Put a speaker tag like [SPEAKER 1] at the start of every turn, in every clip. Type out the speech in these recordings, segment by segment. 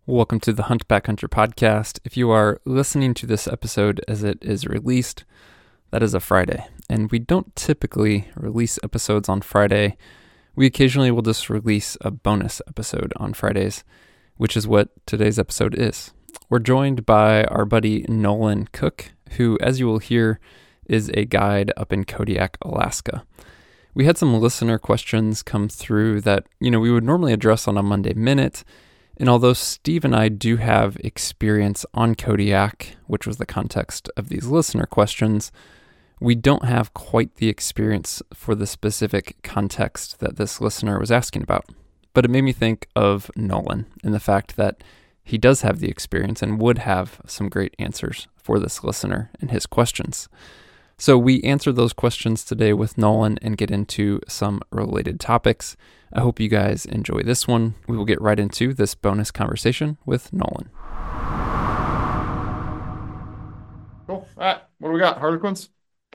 [SPEAKER 1] Welcome to the Hunt Backcountry podcast. If you are listening to this episode as it is released, that is a Friday. And we don't typically release episodes on Friday. We occasionally will just release a bonus episode on Fridays, which is what today's episode is. We're joined by our buddy Nolan Cook, who, as you will hear, is a guide up in Kodiak, Alaska. We had some listener questions come through that, we would normally address on a Monday Minute. And although Steve and I do have experience on Kodiak, which was the context of these listener questions, we don't have quite the experience for the specific context that this listener was asking about. But it made me think of Nolan and the fact that he does have the experience and would have some great answers for this listener and his questions. So we answer those questions today with Nolan and get into some related topics. I hope you guys enjoy this one. We will get right into this bonus conversation with Nolan.
[SPEAKER 2] Cool. All right. What do we got? Harlequins?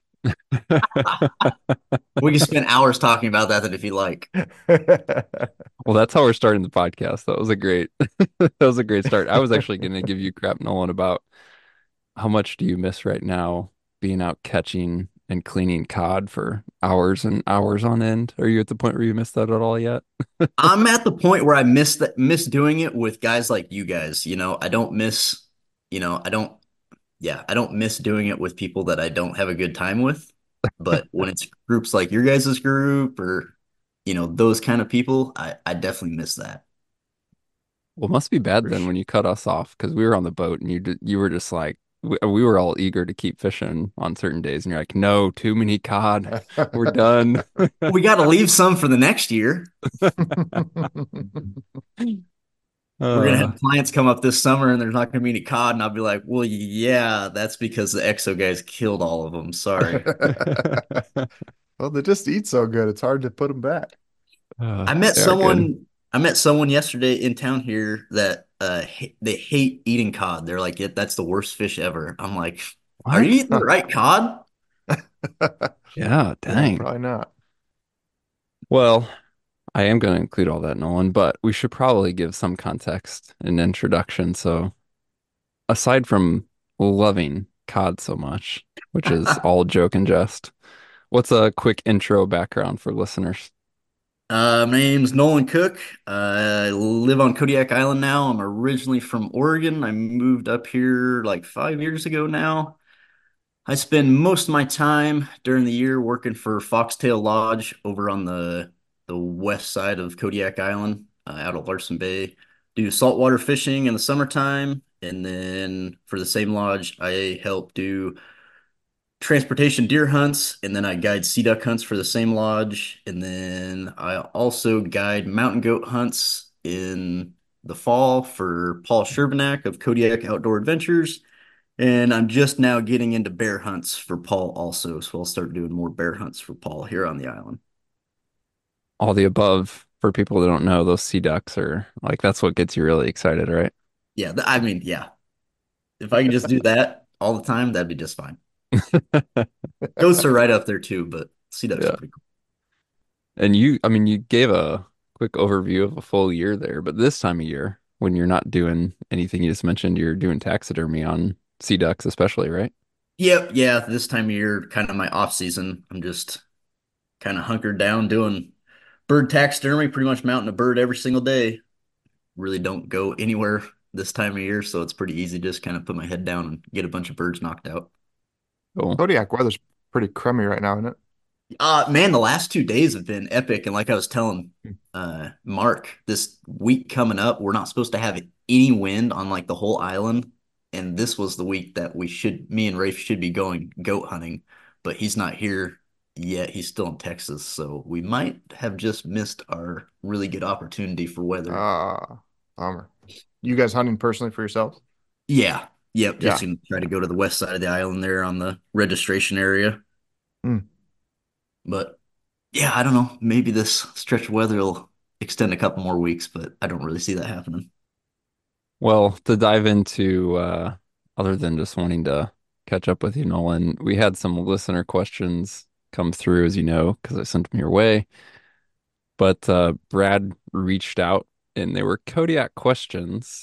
[SPEAKER 3] We can spend hours talking about that if you like.
[SPEAKER 1] Well, that's how we're starting the podcast. That was a great that was a great start. I was actually going to give you crap, Nolan, about how much do you miss right now being out catching and cleaning cod for hours and hours on end? Are you at the point where you miss that at all yet?
[SPEAKER 3] I'm at the point where I miss doing it with guys like you guys. I don't miss, I don't miss doing it with people that I don't have a good time with. But when it's groups like your guys' group or, those kind of people, I definitely miss that.
[SPEAKER 1] Well, it must be bad
[SPEAKER 2] For
[SPEAKER 1] then
[SPEAKER 2] sure.
[SPEAKER 1] when you cut us off because we were on the boat and you were just like we were all eager to keep fishing on certain days and you're like, no, too many cod, we're done.
[SPEAKER 3] We got to leave some for the next year. We're gonna
[SPEAKER 1] Uh,
[SPEAKER 3] have clients come up this summer and there's not gonna be any cod, and I'll be like, well, yeah, that's because the EXO guys killed all of them. Sorry.
[SPEAKER 2] Well, they just eat so good. It's hard to put them back.
[SPEAKER 3] I met
[SPEAKER 1] they are good.
[SPEAKER 3] someone I met someone yesterday in town here that they hate eating cod. They're like, that's the worst fish ever. I'm like, are you
[SPEAKER 1] What?
[SPEAKER 3] eating the right cod?
[SPEAKER 1] Yeah,
[SPEAKER 2] Yeah,
[SPEAKER 1] dang.
[SPEAKER 2] probably not.
[SPEAKER 1] Well, I am going to include all that, Nolan, but we should probably give some context and introduction. So, aside from loving COD so much, which is all joke and jest, what's a quick intro background for listeners?
[SPEAKER 3] My name's Nolan Cook. I live on Kodiak Island now. I'm originally from Oregon. I moved up here like 5 years ago now. I spend most of my time during the year working for Foxtail Lodge over on the west side of Kodiak Island, out of Larson Bay. Do saltwater fishing in the summertime, and then for the same lodge, I help do transportation deer hunts, and then I guide sea duck hunts for the same lodge, and then I also guide mountain goat hunts in the fall for Paul Shervinack of Kodiak Outdoor Adventures. And I'm just now getting into bear hunts for Paul also. So I'll start doing more bear hunts for Paul here on the island.
[SPEAKER 1] All the above for people that don't know, those sea ducks are like that's what gets you really excited, right?
[SPEAKER 3] Yeah, I mean, yeah. If I could just do that all the time, that'd be just fine. Goats are right up there too, but sea ducks are
[SPEAKER 1] Yeah.
[SPEAKER 3] pretty cool.
[SPEAKER 1] And you gave a quick overview of a full year there, but this time of year, when you're not doing anything, you just mentioned you're doing taxidermy on sea ducks, especially, right?
[SPEAKER 3] Yep, yeah. This time of year, kind of my off season. I'm just kind of hunkered down doing bird taxidermy, pretty much mounting a bird every single day. Really don't go anywhere this time of year, so it's pretty easy to just kind of put my head down and get a bunch of birds knocked out.
[SPEAKER 1] Cool.
[SPEAKER 2] Kodiak weather's pretty crummy right now, isn't it?
[SPEAKER 3] Man, the last 2 days have been epic. And like I was telling Mark, this week coming up, we're not supposed to have any wind on like the whole island. And this was the week that me and Rafe should be going goat hunting, but he's not here yet. He's still in Texas. So we might have just missed our really good opportunity for weather.
[SPEAKER 2] Ah, bummer. You guys hunting personally for yourselves?
[SPEAKER 3] Yeah. Yep.
[SPEAKER 2] Yeah.
[SPEAKER 3] Just gonna try to go to the west side of the island there on the registration area.
[SPEAKER 2] Hmm.
[SPEAKER 3] But yeah, I don't know. Maybe this stretch of weather will extend a couple more weeks, but I don't really see that happening.
[SPEAKER 1] Well, to dive into other than just wanting to catch up with you, Nolan, we had some listener questions come through, as you know, because I sent them your way. But Brad reached out and they were Kodiak questions.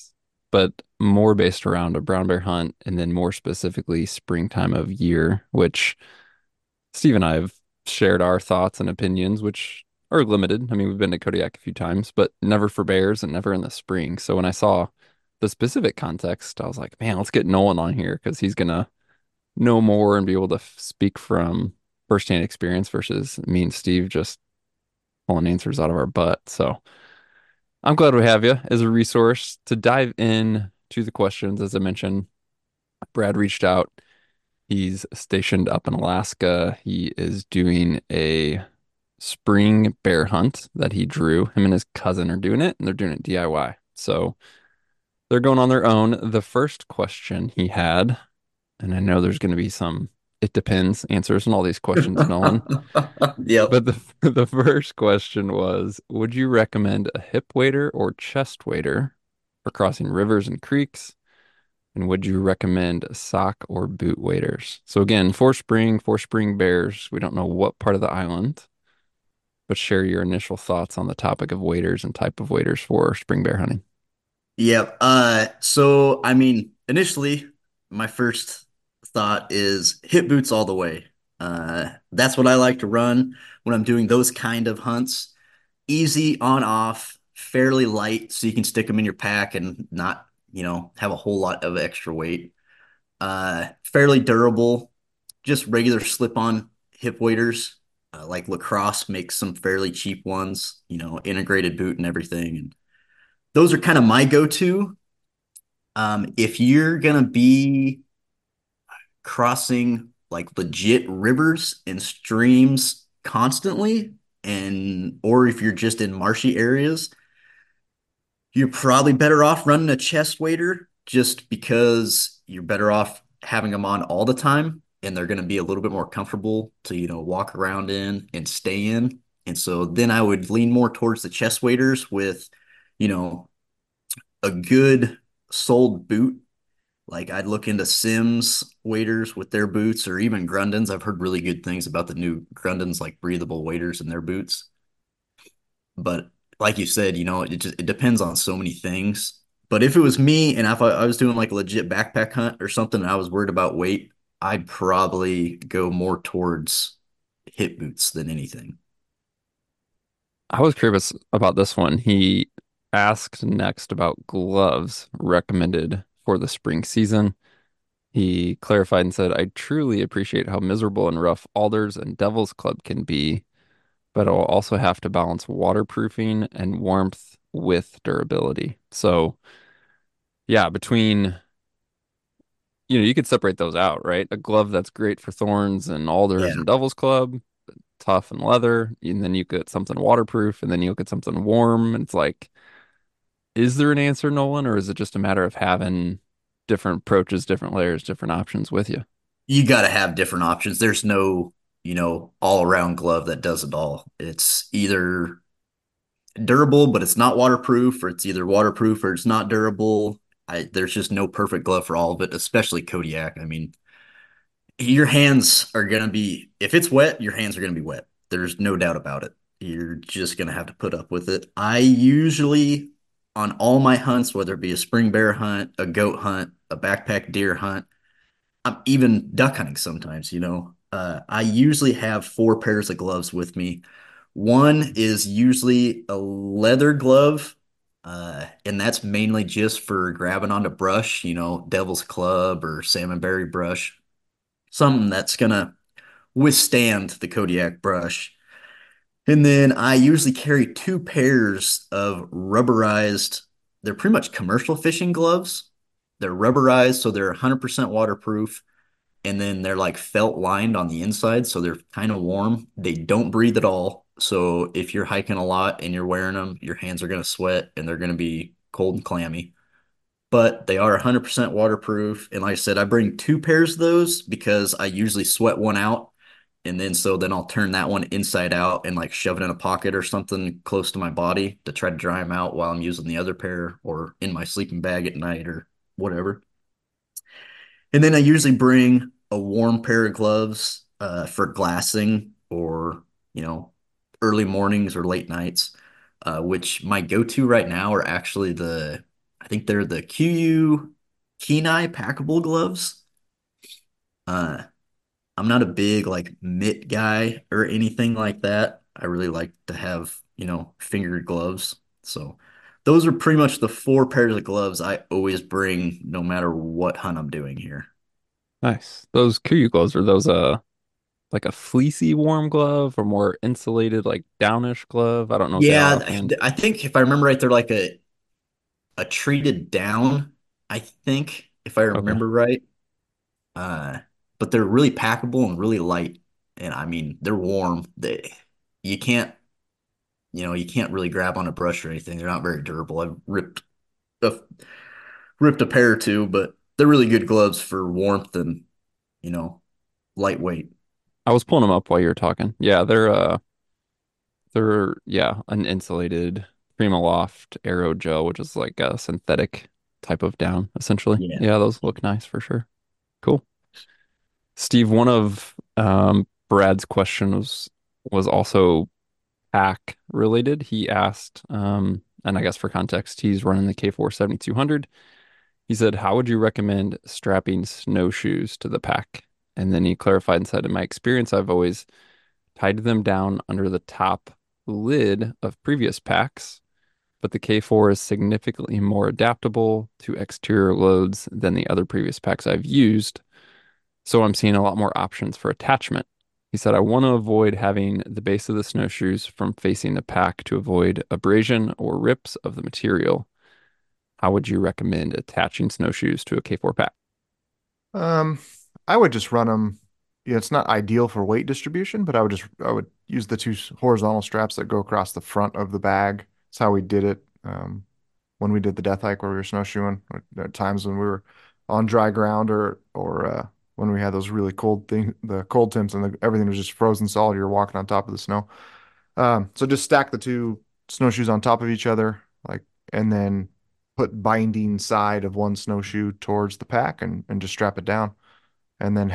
[SPEAKER 1] but more based around a brown bear hunt and then more specifically springtime of year, which Steve and I have shared our thoughts and opinions, which are limited. I mean, we've been to Kodiak a few times, but never for bears and never in the spring. So when I saw the specific context, I was like, man, let's get Nolan on here because he's gonna know more and be able to speak from firsthand experience versus me and Steve just pulling answers out of our butt. So I'm glad we have you as a resource to dive in to the questions. As I mentioned, Brad reached out. He's stationed up in Alaska. He is doing a spring bear hunt that he drew. Him and his cousin are doing it, and they're doing it DIY. So they're going on their own. The first question he had, and I know there's going to be some it depends answers in all these questions, Nolan.
[SPEAKER 3] Yep.
[SPEAKER 1] But the the first question was, would you recommend a hip wader or chest wader for crossing rivers and creeks? And would you recommend sock or boot waders? So again, for spring bears, we don't know what part of the island, but share your initial thoughts on the topic of waders and type of waders for spring bear hunting.
[SPEAKER 3] Yep. So I mean, initially, my first thought is hip boots all the way. That's what I like to run when I'm doing those kind of hunts. Easy on off, fairly light, so you can stick them in your pack and not, have a whole lot of extra weight. Fairly durable, just regular slip-on hip waders. Like Lacrosse makes some fairly cheap ones, integrated boot and everything. And those are kind of my go-to. If you're gonna be crossing like legit rivers and streams constantly, and or if you're just in marshy areas, you're probably better off running a chest wader just because you're better off having them on all the time and they're going to be a little bit more comfortable to, walk around in and stay in. And so then I would lean more towards the chest waders with, you know, a good soled boot. Like I'd look into Sims waders with their boots or even Grundens. I've heard really good things about the new Grundens, like breathable waders in their boots. But like you said, it depends on so many things. But if it was me and if I was doing like a legit backpack hunt or something and I was worried about weight, I'd probably go more towards hip boots than anything.
[SPEAKER 1] I was curious about this one. He asked next about gloves recommended for the spring season. He clarified and said, I truly appreciate how miserable and rough Alders and Devil's Club can be, but I'll also have to balance waterproofing and warmth with durability. So, yeah, you could separate those out, right? A glove that's great for thorns and alders
[SPEAKER 3] Yeah.
[SPEAKER 1] and Devil's Club, tough and leather, and then you get something waterproof, and then you get something warm. And it's like, is there an answer, Nolan, or is it just a matter of having different approaches, different layers, different options with you?
[SPEAKER 3] You got to have different options. There's no, all around glove that does it all. It's either durable, but it's not waterproof, or it's either waterproof or it's not durable. There's just no perfect glove for all of it, especially Kodiak. I mean, your hands are going to be, if it's wet, your hands are going to be wet. There's no doubt about it. You're just going to have to put up with it. I usually, on all my hunts, whether it be a spring bear hunt, a goat hunt, a backpack deer hunt, I'm even duck hunting sometimes, I usually have four pairs of gloves with me. One is usually a leather glove, and that's mainly just for grabbing onto brush, Devil's Club or salmonberry brush, something that's gonna withstand the Kodiak brush. And then I usually carry two pairs of rubberized, they're pretty much commercial fishing gloves. They're rubberized, so they're 100% waterproof. And then they're like felt lined on the inside, so they're kind of warm. They don't breathe at all. So if you're hiking a lot and you're wearing them, your hands are going to sweat and they're going to be cold and clammy. But they are 100% waterproof. And like I said, I bring two pairs of those because I usually sweat one out. And then I'll turn that one inside out and like shove it in a pocket or something close to my body to try to dry them out while I'm using the other pair or in my sleeping bag at night or whatever. And then I usually bring a warm pair of gloves for glassing or, you know, early mornings or late nights, which my go-to right now are actually the I think they're the QU Kenai packable gloves. Uh, I'm not a big like mitt guy or anything like that. I really like to have, fingered gloves. So those are pretty much the four pairs of gloves I always bring no matter what hunt I'm doing here.
[SPEAKER 1] Nice. Those Kuiu gloves, are those like a fleecy warm glove or more insulated like downish glove? I don't know what they are
[SPEAKER 3] Yeah,
[SPEAKER 1] offhand.
[SPEAKER 3] I think if I remember right, they're like a treated down, I think, if I
[SPEAKER 1] Okay.
[SPEAKER 3] remember right. Uh, but they're really packable and really light. And I mean, they're warm. You can't, you can't really grab on a brush or anything. They're not very durable. I've a, ripped a pair or two, but they're really good gloves for warmth and, you know, lightweight.
[SPEAKER 1] I was pulling them up while you were talking. Yeah, they're yeah, an insulated Primaloft aerogel, which is like a synthetic type of down, essentially.
[SPEAKER 3] Yeah.
[SPEAKER 1] Yeah, those look nice for sure. Cool. Steve, one of Brad's questions was also pack related. He asked, and I guess for context, he's running the K4 7200. He said, "How would you recommend strapping snowshoes to the pack?" And then he clarified and said, "In my experience, I've always tied them down under the top lid of previous packs, but the K4 is significantly more adaptable to exterior loads than the other previous packs I've used. So I'm seeing a lot more options for attachment." He said, "I want to avoid having the base of the snowshoes from facing the pack to avoid abrasion or rips of the material. How would you recommend attaching snowshoes to a K4 pack?"
[SPEAKER 2] Um, I would just run them. Yeah, it's not ideal for weight distribution, but I would use the two horizontal straps that go across the front of the bag. That's how we did it when we did the death hike where we were snowshoeing. At times when we were on dry ground or when we had those really the cold temps and everything was just frozen solid. You're walking on top of the snow. So just stack the two snowshoes on top of each other, like, and then put binding side of one snowshoe towards the pack and just strap it down. And then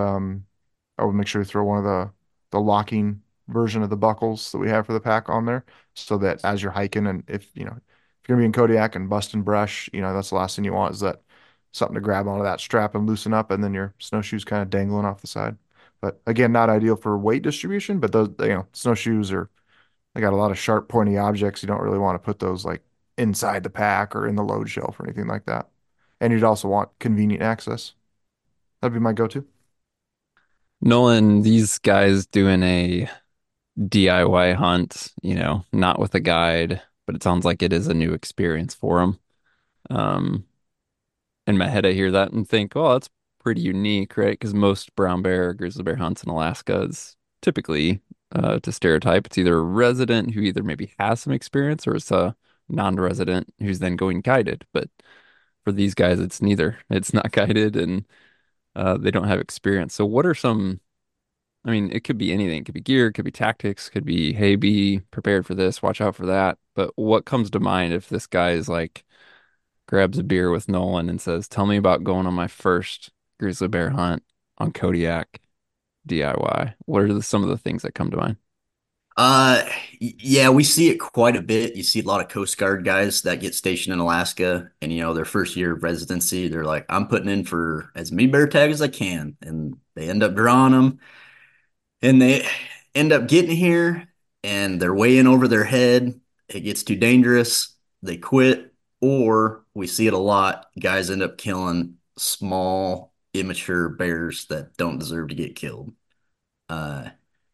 [SPEAKER 2] I would make sure to throw one of the locking version of the buckles that we have for the pack on there so that as you're hiking and if you're gonna be in Kodiak and busting brush, that's the last thing you want is that something to grab onto that strap and loosen up and then your snowshoes kind of dangling off the side. But again, not ideal for weight distribution, but those, snowshoes they got a lot of sharp, pointy objects. You don't really want to put those like inside the pack or in the load shelf or anything like that. And you'd also want convenient access. That'd be my go-to.
[SPEAKER 1] Nolan, these guys doing a DIY hunt, not with a guide, but it sounds like it is a new experience for them. Um, in my head, I hear that and think, oh, that's pretty unique, right? Because most brown bear, grizzly bear hunts in Alaska is typically, to stereotype, it's either a resident who either maybe has some experience or it's a non-resident who's then going guided. But for these guys, it's neither. It's not guided and they don't have experience. So, what are some? I mean, it could be anything. It could be gear, it could be tactics, could be, hey, be prepared for this, watch out for that. But what comes to mind if this guy is like grabs a beer with Nolan and says, "Tell me about going on my first grizzly bear hunt on Kodiak DIY." What are some of the things that come to mind?
[SPEAKER 3] Uh, yeah, we see it quite a bit. You see a lot of Coast Guard guys that get stationed in Alaska, and their first year of residency, they're like, "I'm putting in for as many bear tags as I can," and they end up drawing them, and they end up getting here, and they're way in over their head. It gets too dangerous. They quit, or we see it a lot. Guys end up killing small, immature bears that don't deserve to get killed. Uh,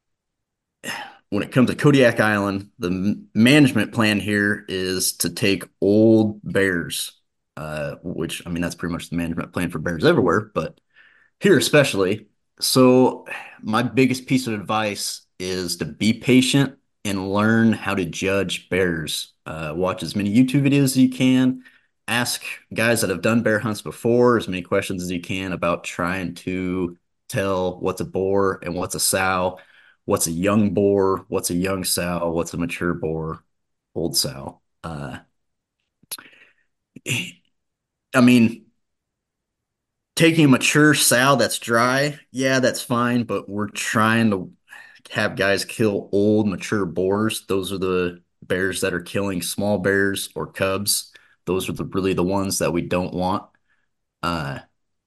[SPEAKER 3] when it comes to Kodiak Island, the management plan here is to take old bears, which I mean that's pretty much the management plan for bears everywhere, but here especially. So my biggest piece of advice is to be patient and learn how to judge bears. Watch as many YouTube videos as you can. Ask guys that have done bear hunts before as many questions as you can about trying to tell what's a boar and what's a sow, what's a young boar, what's a young sow, what's a mature boar, old sow. I mean, taking a mature sow that's dry, yeah, that's fine, but we're trying to have guys kill old, mature boars. Those are the bears that are killing small bears or cubs. Those are really the ones that we don't want. Uh,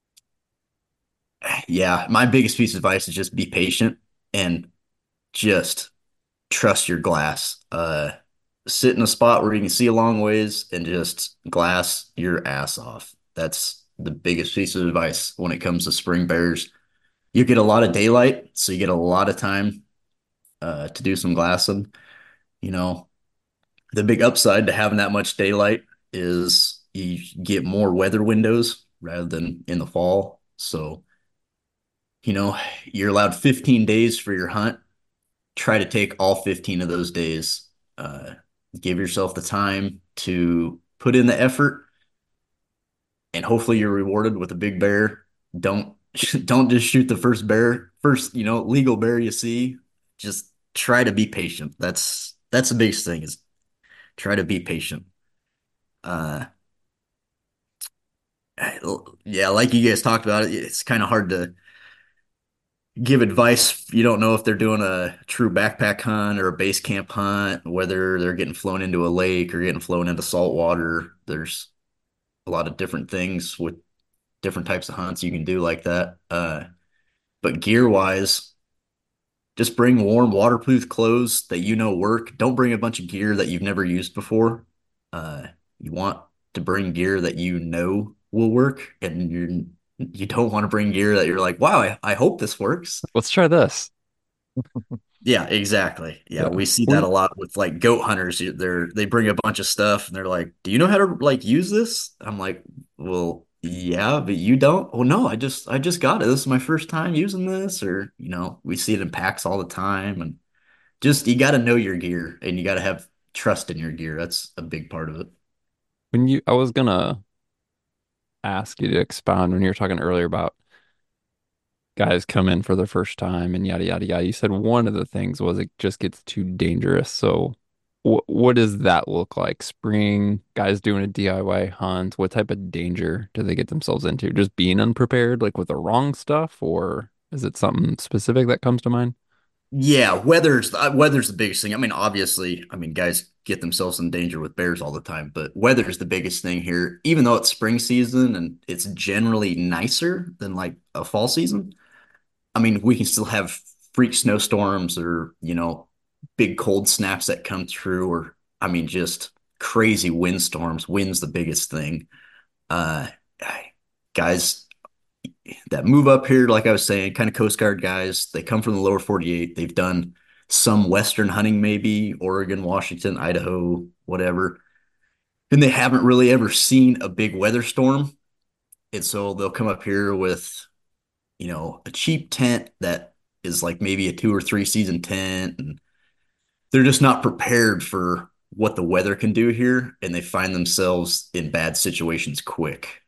[SPEAKER 3] yeah, my biggest piece of advice is just be patient and just trust your glass. Sit in a spot where you can see a long ways and just glass your ass off. That's the biggest piece of advice when it comes to spring bears. You get a lot of daylight, so you get a lot of time to do some glassing. You know, the big upside to having that much daylight is you get more weather windows rather than in the fall. So, you're allowed 15 days for your hunt. Try to take all 15 of those days. Uh, Give yourself the time to put in the effort, and hopefully you're rewarded with a big bear. Don't don't just shoot the first legal bear you see. Just try to be patient. That's the biggest thing is try to be patient. Uh, yeah, like you guys talked about it, it's kind of hard to give advice. You don't know if they're doing a true backpack hunt or a base camp hunt, whether they're getting flown into a lake or getting flown into salt water. There's a lot of different things with different types of hunts you can do like that. But gear wise, just bring warm, waterproof clothes that work. Don't bring a bunch of gear that you've never used before. You want to bring gear that will work, and you don't want to bring gear that you're like, wow, I hope this works.
[SPEAKER 1] Let's try this.
[SPEAKER 3] Yeah, exactly. Yeah,
[SPEAKER 1] Yeah.
[SPEAKER 3] we see that a
[SPEAKER 1] We
[SPEAKER 3] lot with like goat hunters. They bring a bunch of stuff and they're like, "Do you know how to like use this?" I'm like, "Well, yeah, but you don't." "Oh no, I just got it. This is my first time using this." Or, we see it in packs all the time, and just you got to know your gear and you got to have trust in your gear. That's a big part of it.
[SPEAKER 1] when you I was gonna ask you to expound when you were talking earlier about guys come in for the first time and yada yada yada. You said one of the things was it just gets too dangerous. So what does that look like? Spring, guys doing a DIY hunt, what type of danger do they get themselves into? Just being unprepared, like with the wrong stuff, or is it something specific that comes to mind?
[SPEAKER 3] Yeah, weather's the biggest thing. I mean, obviously, guys get themselves in danger with bears all the time, but weather's the biggest thing here. Even though it's spring season and it's generally nicer than like a fall season, we can still have freak snowstorms or, big cold snaps that come through, or just crazy windstorms. Wind's the biggest thing. Uh, Guys that move up here, like I was saying, kind of Coast Guard guys. They come from the lower 48. They've done some Western hunting, maybe Oregon, Washington, Idaho, whatever. And they haven't really ever seen a big weather storm. And so they'll come up here with, a cheap tent that is like maybe a 2 or 3 season tent. And they're just not prepared for what the weather can do here. And they find themselves in bad situations quick.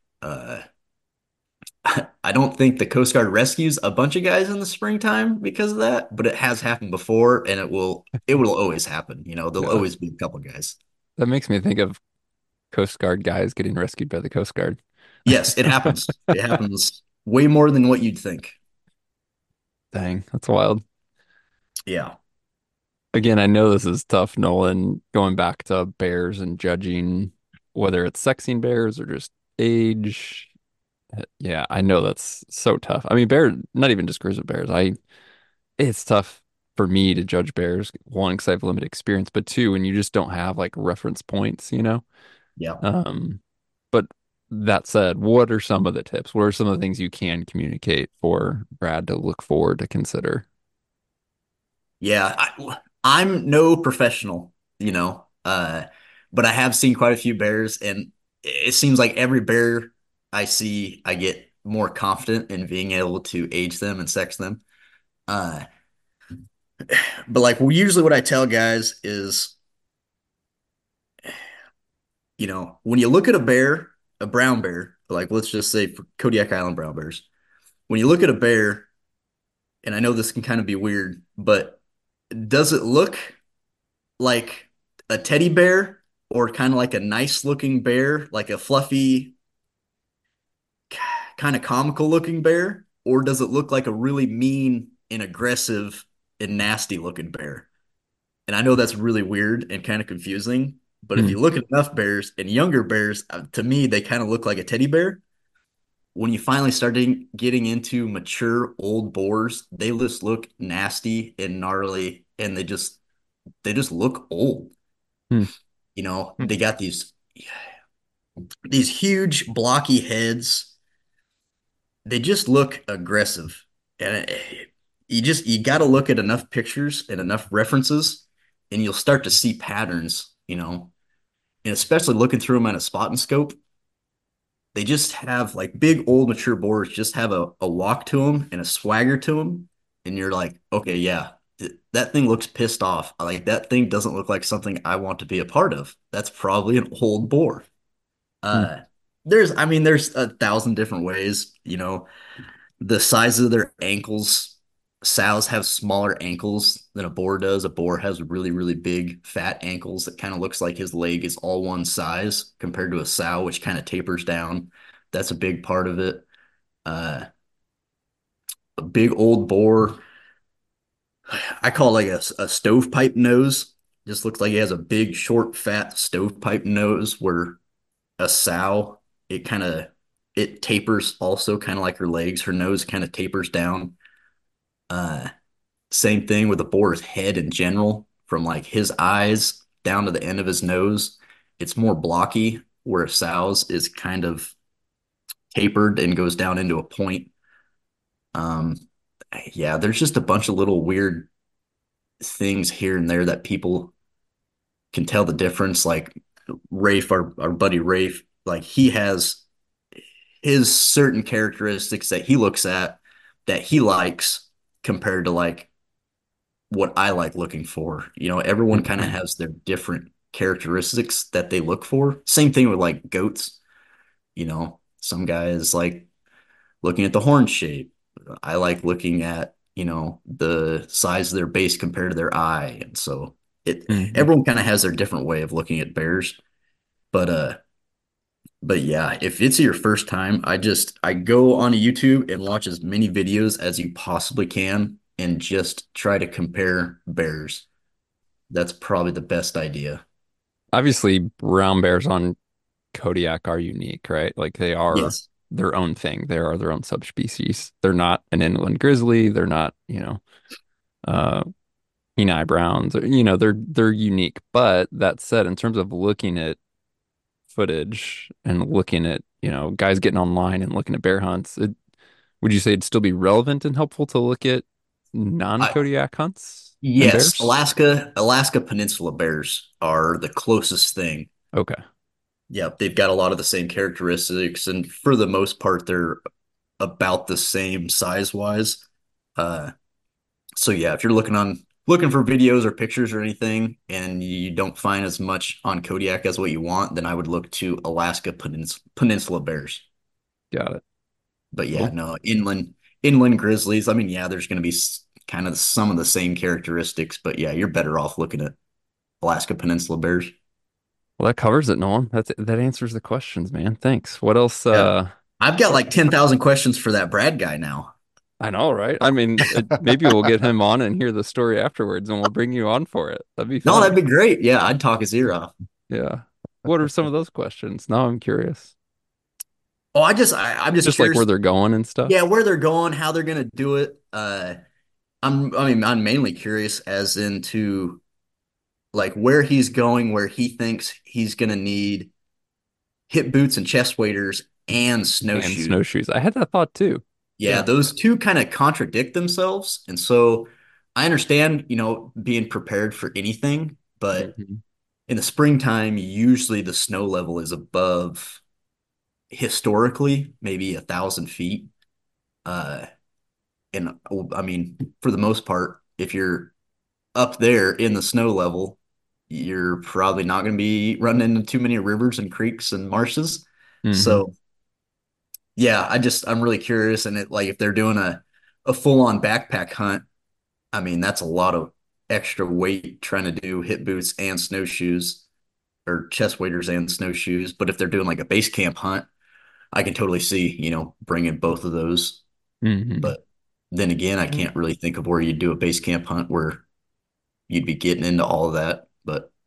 [SPEAKER 3] I don't think the Coast Guard rescues a bunch of guys in the springtime because of that, but it has happened before and it will always happen. There'll
[SPEAKER 1] Yeah.
[SPEAKER 3] always be a couple guys.
[SPEAKER 1] That makes me think of Coast Guard guys getting rescued by the Coast Guard.
[SPEAKER 3] Yes, it happens. It happens way more than what you'd think.
[SPEAKER 1] Dang, that's wild.
[SPEAKER 3] Yeah.
[SPEAKER 1] Again, I know this is tough, Nolan, going back to bears and judging whether it's sexing bears or just age. Yeah, I know that's so tough. I mean, not even just grizzly bears. It's tough for me to judge bears, one, because I have limited experience, but two, when you just don't have like reference points, you know?
[SPEAKER 3] Yeah.
[SPEAKER 1] Um, but that said, what are some of the tips? What are some of the things you can communicate for Brad to look forward to consider?
[SPEAKER 3] Yeah. I'm no professional, but I have seen quite a few bears, and it seems like every bear I see, I get more confident in being able to age them and sex them. Uh, but like usually what I tell guys is, when you look at a bear, a brown bear, like let's just say for Kodiak Island brown bears, when you look at a bear, and I know this can kind of be weird, but does it look like a teddy bear or kind of like a nice looking bear, like a fluffy, kind of comical looking bear? Or does it look like a really mean and aggressive and nasty looking bear? And I know that's really weird and kind of confusing, But if
[SPEAKER 1] Hmm.
[SPEAKER 3] you look at enough bears and younger bears, to me, they kind of look like a teddy bear. When you finally start getting into mature old boars, they just look nasty and gnarly, and they just look old.
[SPEAKER 1] Hmm.
[SPEAKER 3] They got these huge blocky heads. They just look aggressive, and you got to look at enough pictures and enough references, and you'll start to see patterns. And especially looking through them at a spot and scope, they just have like big old mature boars just have a walk to them and a swagger to them, and you're like, okay, yeah, that thing looks pissed off. Like that thing doesn't look like something I want to be a part of. That's probably an old boar.
[SPEAKER 1] Hmm.
[SPEAKER 3] Uh, there's a thousand different ways. The size of their ankles. Sows have smaller ankles than a boar does. A boar has really, really big, fat ankles that kind of looks like his leg is all one size compared to a sow, which kind of tapers down. That's a big part of it. Uh, a big old boar, I call it like a stovepipe nose. Just looks like he has a big, short, fat stovepipe nose. Where a sow, it tapers also kind of like her legs. Her nose kind of tapers down. Uh, Same thing with the boar's head in general, from like his eyes down to the end of his nose. It's more blocky, where a sow's is kind of tapered and goes down into a point. Um, yeah, there's just a bunch of little weird things here and there that people can tell the difference. Like Rafe, our buddy Rafe, like he has his certain characteristics that he looks at that he likes compared to like what I like looking for. Everyone kind of
[SPEAKER 1] Mhm.
[SPEAKER 3] has their different characteristics that they look for. Same thing with like goats. Some guys like looking at the horn shape. I like looking at, the size of their base compared to their eye. And so
[SPEAKER 1] Mhm.
[SPEAKER 3] everyone kind of has their different way of looking at bears. But but yeah, if it's your first time, I go on YouTube and watch as many videos as you possibly can and just try to compare bears. That's probably the best idea.
[SPEAKER 1] Obviously, brown bears on Kodiak are unique, right? Like they are
[SPEAKER 3] Yes.
[SPEAKER 1] their own thing. They are their own subspecies. They're not an inland grizzly. They're not, uh, Kenai browns. They're unique. But that said, in terms of looking at footage and looking at, guys getting online and looking at bear hunts, would you say it'd still be relevant and helpful to look at
[SPEAKER 3] I
[SPEAKER 1] non-Kodiak hunts and
[SPEAKER 3] yes,
[SPEAKER 1] bears?
[SPEAKER 3] Alaska Peninsula bears are the closest thing.
[SPEAKER 1] Okay.
[SPEAKER 3] Yep, they've got a lot of the same characteristics, and for the most part, they're about the same size wise. Uh, so yeah, if you're looking for videos or pictures or anything, and you don't find as much on Kodiak as what you want, then I would look to Alaska Peninsula bears.
[SPEAKER 1] Got it.
[SPEAKER 3] But yeah,
[SPEAKER 1] Cool.
[SPEAKER 3] no, inland grizzlies. I mean, yeah, there's going to be kind of some of the same characteristics, but yeah, you're better off looking at Alaska Peninsula bears.
[SPEAKER 1] Well, that covers it, Nolan. That answers the questions, man. Thanks. What else?
[SPEAKER 3] Yeah. I've got like 10,000 questions for that Brad guy now.
[SPEAKER 1] I know, right? I mean, maybe we'll get him on and hear the story afterwards, and we'll bring you on for it. That'd be
[SPEAKER 3] No,
[SPEAKER 1] fun.
[SPEAKER 3] that'd be great. Yeah, I'd talk his ear off.
[SPEAKER 1] Yeah. What are some of those questions? Now I'm curious.
[SPEAKER 3] Oh, I'm just
[SPEAKER 1] Just like where
[SPEAKER 3] curious.
[SPEAKER 1] they're going and stuff.
[SPEAKER 3] Yeah, where they're going, how they're gonna do it. I'm mainly curious as into like where he's going, where he thinks he's gonna need hip boots and chest waders and
[SPEAKER 1] And
[SPEAKER 3] snowshoes.
[SPEAKER 1] snowshoes. I had that thought too.
[SPEAKER 3] Yeah,
[SPEAKER 1] Yeah.
[SPEAKER 3] those two kind of contradict themselves. And so I understand, being prepared for anything, but
[SPEAKER 1] Hmm.
[SPEAKER 3] in the springtime, usually the snow level is above historically maybe 1,000 feet. Uh, and I mean, for the most part, if you're up there in the snow level, you're probably not going to be running into too many rivers and creeks and marshes.
[SPEAKER 1] Hmm.
[SPEAKER 3] So yeah, I'm really curious. And it like if they're doing a full on backpack hunt, I mean, that's a lot of extra weight trying to do hip boots and snowshoes or chest waders and snowshoes. But if they're doing like a base camp hunt, I can totally see, bringing both of those.
[SPEAKER 1] Hmm.
[SPEAKER 3] But then again, I can't really think of where you'd do a base camp hunt where you'd be getting into all of that. But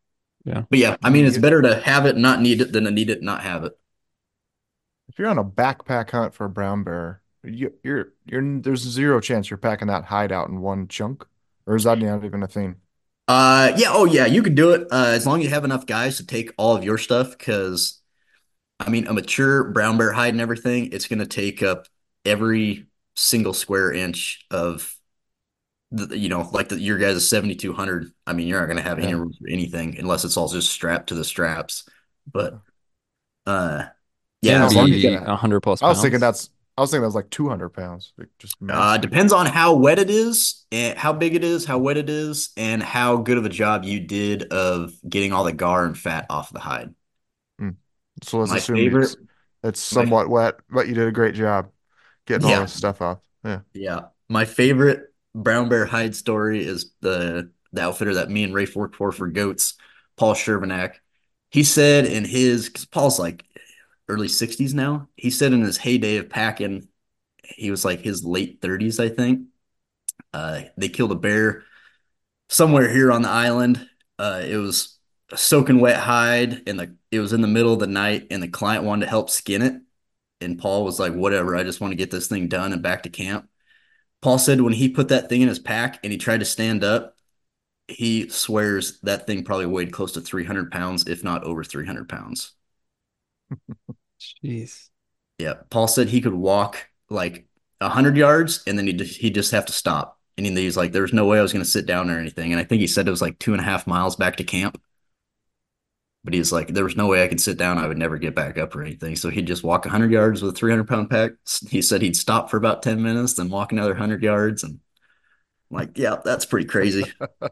[SPEAKER 1] Yeah.
[SPEAKER 3] But yeah, I
[SPEAKER 2] You,
[SPEAKER 3] mean, it's
[SPEAKER 2] you,
[SPEAKER 3] better to have it, not need it, than to need it, not have it.
[SPEAKER 2] if you're on a backpack hunt for a brown bear, there's zero chance you're packing that hide out in one chunk, or is that not even a thing?
[SPEAKER 3] Yeah, oh yeah, you could do it as long as you have enough guys to take all of your stuff. Because I mean, a mature brown bear hide and everything, it's going to take up every single square inch of your guys' 7,200. I mean, you're not going to have any
[SPEAKER 2] Yeah.
[SPEAKER 3] room for anything unless it's all just strapped to the straps. But uh, yeah,
[SPEAKER 2] I
[SPEAKER 1] Can
[SPEAKER 3] as
[SPEAKER 2] was
[SPEAKER 3] long as
[SPEAKER 2] thinking,
[SPEAKER 3] you
[SPEAKER 1] be
[SPEAKER 3] get,
[SPEAKER 1] 100 plus
[SPEAKER 2] I was thinking
[SPEAKER 1] pounds.
[SPEAKER 2] that's, I was thinking that was like 200 pounds, like just massive.
[SPEAKER 3] depends on how wet it is and how big it is, how wet it is, and how good of a job you did of getting all the gar and fat off the hide.
[SPEAKER 2] Hmm. So let's
[SPEAKER 3] My
[SPEAKER 2] assume
[SPEAKER 3] favorite,
[SPEAKER 2] it's
[SPEAKER 3] my
[SPEAKER 2] somewhat wet, but you did a great job getting all
[SPEAKER 3] yeah,
[SPEAKER 2] this stuff off. Yeah.
[SPEAKER 3] yeah, my favorite brown bear hide story is the outfitter that me and Rafe worked for goats, Paul Shervanack. He said in his, because Paul's like early 60s now. He said in his heyday of packing, he was like his late 30s, I think. They killed a bear somewhere here on the island. It was a soaking wet hide, and it was in the middle of the night, and the client wanted to help skin it. And Paul was like, "Whatever, I just want to get this thing done and back to camp." Paul said when he put that thing in his pack and he tried to stand up, he swears that thing probably weighed close to 300 pounds, if not over 300 pounds.
[SPEAKER 1] Jeez.
[SPEAKER 3] Yeah, Paul said he could walk like 100 yards, and then he'd just have to stop. And he's like, "There's no way I was going to sit down or anything." And I think he said it was like 2.5 miles back to camp. But he's like, there was no way I could sit down. I would never get back up or anything. So he'd just walk 100 yards with a 300-pound pack. He said he'd stop for about 10 minutes, then walk another 100 yards. And I'm like, yeah, that's pretty crazy.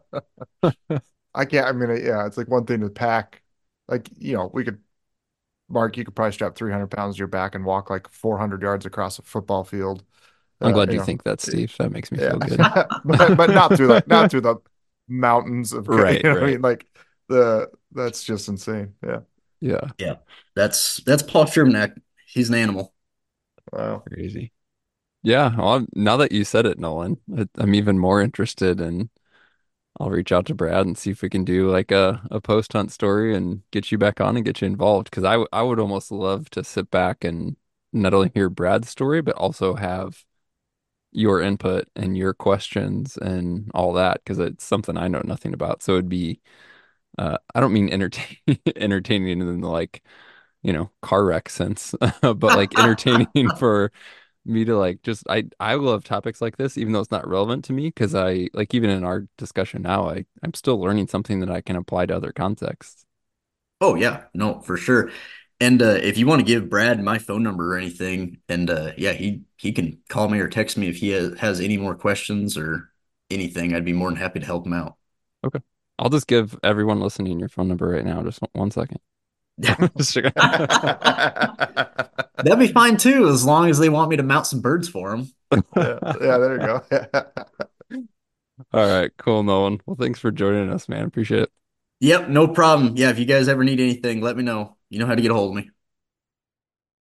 [SPEAKER 2] I can't, I mean, yeah, it's like one thing to pack. Like, Mark, you could probably strap 300 pounds to your back and walk like 400 yards across a football field.
[SPEAKER 1] I'm glad
[SPEAKER 2] You
[SPEAKER 1] you
[SPEAKER 2] know,
[SPEAKER 1] think that, Steve. That makes me
[SPEAKER 2] yeah,
[SPEAKER 1] feel good.
[SPEAKER 2] but not through the mountains of,
[SPEAKER 1] Right,
[SPEAKER 2] what I
[SPEAKER 1] right.
[SPEAKER 2] mean? Like that's just insane. Yeah.
[SPEAKER 1] Yeah,
[SPEAKER 3] Yeah, that's Paul Shermanack. He's an animal.
[SPEAKER 2] Wow.
[SPEAKER 1] crazy. Yeah, well, now that you said it, Nolan, I'm even more interested, and I'll reach out to Brad and see if we can do like a post hunt story and get you back on and get you involved. Because I would almost love to sit back and not only hear Brad's story, but also have your input and your questions and all that, because it's something I know nothing about. So it'd be, I don't mean entertaining in the like, car wreck sense, but like entertaining for me to like just I love topics like this, even though it's not relevant to me, because I like even in our discussion now, I'm still learning something that I can apply to other contexts.
[SPEAKER 3] Oh yeah, no, for sure. And if you want to give Brad my phone number or anything, and yeah, he can call me or text me if he has any more questions or anything. I'd be more than happy to help him out.
[SPEAKER 1] Okay. I'll just give everyone listening your phone number right now. Just one second. Just check-
[SPEAKER 3] That'd be fine too, as long as they want me to mount some birds for them.
[SPEAKER 2] Yeah, yeah, there you go.
[SPEAKER 1] All right, cool, Nolan. Well, thanks for joining us, man. Appreciate it.
[SPEAKER 3] Yep, no problem. Yeah, if you guys ever need anything, let me know. You know how to get a hold of me.